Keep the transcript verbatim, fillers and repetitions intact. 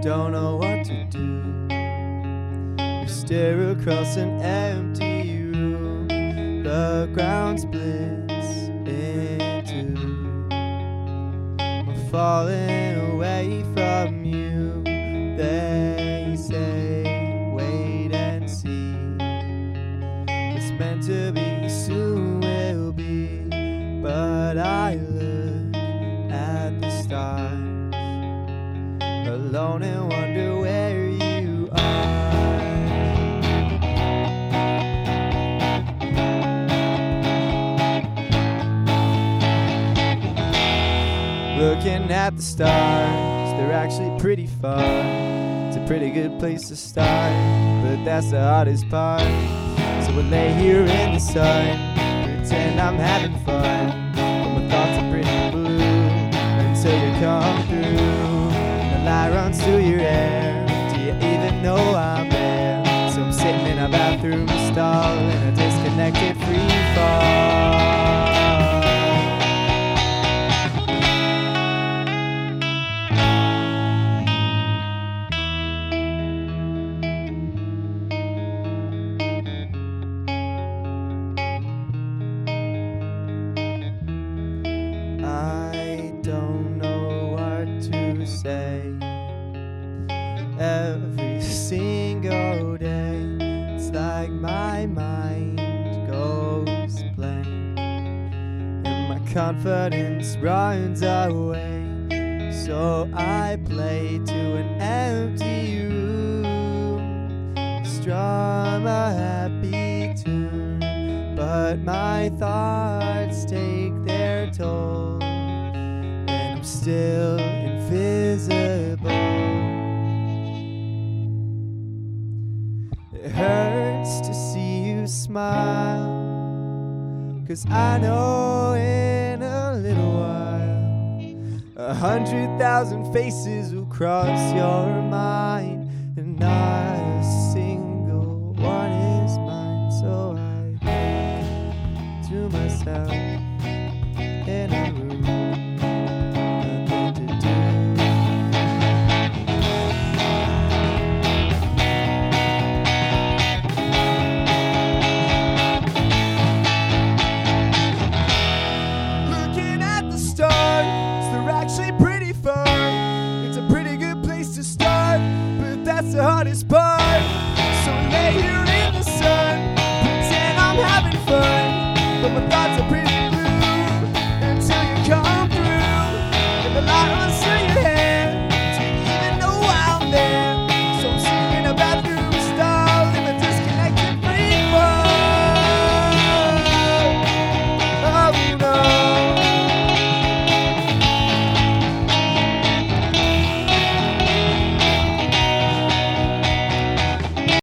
don't know what to do. We stare across an empty room. The ground splits in two. We're falling away from you. They say wait and see. It's meant to be, soon will be. But I look at the stars alone and wonder where you are. Looking at the stars, they're actually pretty far. It's a pretty good place to start, but that's the hardest part. So we'll lay here in the sun, pretend I'm having fun, but my thoughts are pretty blue until you come through. The light runs through your hair. Do you even know I'm there? So I'm sitting in a bathroom stall in a disconnected free fall. I don't know what to say. Every single day, it's like my mind goes blank, and my confidence runs away. So I play to an empty room, strum a happy tune, but my thoughts take their toll, and I'm still invisible. It hurts to see you smile, 'cause I know in a little while a hundred thousand faces will cross your mind, and I